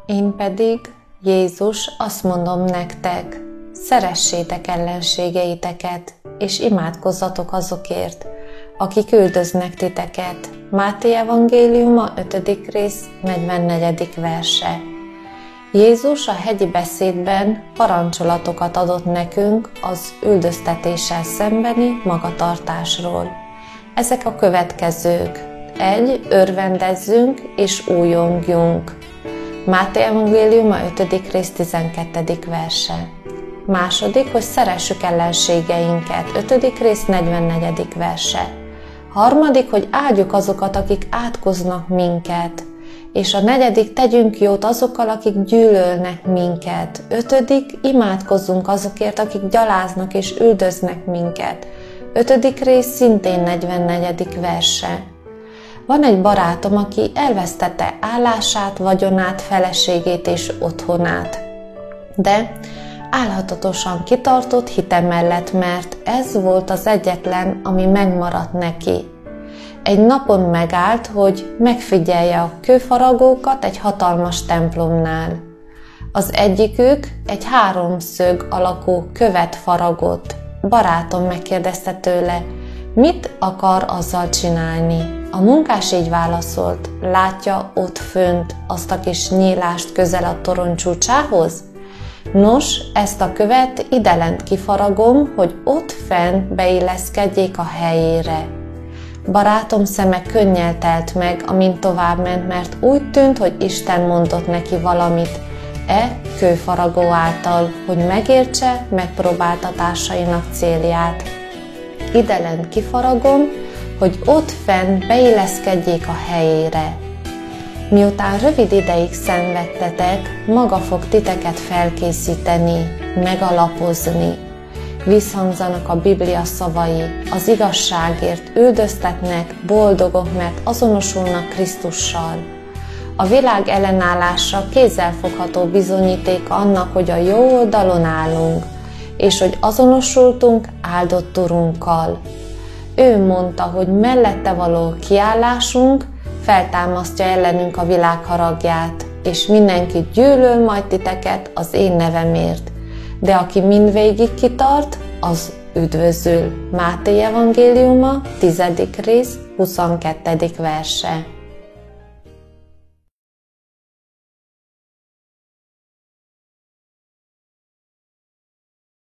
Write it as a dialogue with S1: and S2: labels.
S1: Én pedig, Jézus, azt mondom nektek, szeressétek ellenségeiteket, és imádkozzatok azokért, akik üldöznek titeket. Máté evangéliuma 5. rész 44. verse. Jézus a hegyi beszédben parancsolatokat adott nekünk az üldöztetéssel szembeni magatartásról. Ezek a következők. 1. Örvendezzünk és újongjunk. Máté evangéliuma 5. rész 12. verse. 2. hogy szeressük ellenségeinket. 5. rész 44. verse. 3. hogy áldjuk azokat, akik átkoznak minket. És a 4. tegyünk jót azokkal, akik gyűlölnek minket. 5. imádkozzunk azokért, akik gyaláznak és üldöznek minket. 5. rész szintén 44. verse. Van egy barátom, aki elvesztette állását, vagyonát, feleségét és otthonát. De álhatatosan kitartott hite mellett, mert ez volt az egyetlen, ami megmaradt neki. Egy napon megállt, hogy megfigyelje a kőfaragókat egy hatalmas templomnál. Az egyikük egy 3 szög alakú követ faragott. Barátom megkérdezte tőle, mit akar azzal csinálni? A munkás így válaszolt, látja ott fönt azt a kis nyílást közel a torony csúcsához? Nos, ezt a követ idelent kifaragom, hogy ott fenn beilleszkedjék a helyére. Barátom szeme könnyel telt meg, amint továbbment, mert úgy tűnt, hogy Isten mondott neki valamit kőfaragó által, hogy megértse megpróbáltatásainak célját. Idelent kifaragom, hogy ott fenn beilleszkedjék a helyére. Miután rövid ideig szenvedtetek, maga fog titeket felkészíteni, megalapozni. Visszhangzanak a Biblia szavai, az igazságért üldöztetnek, boldogok, mert azonosulnak Krisztussal. A világ ellenállása kézzelfogható bizonyítéka annak, hogy a jó oldalon állunk, és hogy azonosultunk áldott Urunkkal. Ő mondta, hogy mellette való kiállásunk feltámasztja ellenünk a világ haragját, és mindenki gyűlöl majd titeket az én nevemért. De aki mindvégig kitart, az üdvözül. Máté evangéliuma 10. rész 22. verse.